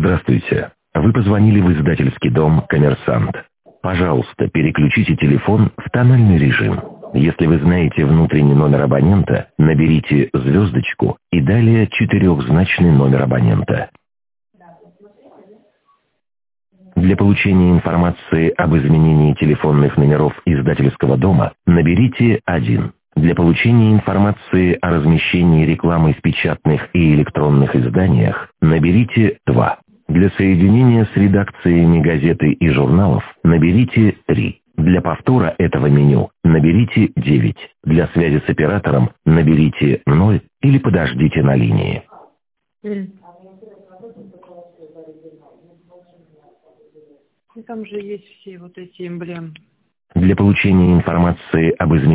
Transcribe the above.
Здравствуйте. Вы позвонили в издательский дом «Коммерсант». Пожалуйста, переключите телефон в тональный режим. Если вы знаете внутренний номер абонента, наберите звездочку и далее четырехзначный номер абонента. Для получения информации об изменении телефонных номеров издательского дома наберите 1. Для получения информации о размещении рекламы в печатных и электронных изданиях наберите 2. Для соединения с редакциями газеты и журналов наберите 3. Для повтора этого меню наберите 9. Для связи с оператором наберите 0 или подождите на линии. И там же есть все вот эти эмблемы. Для получения информации об изменении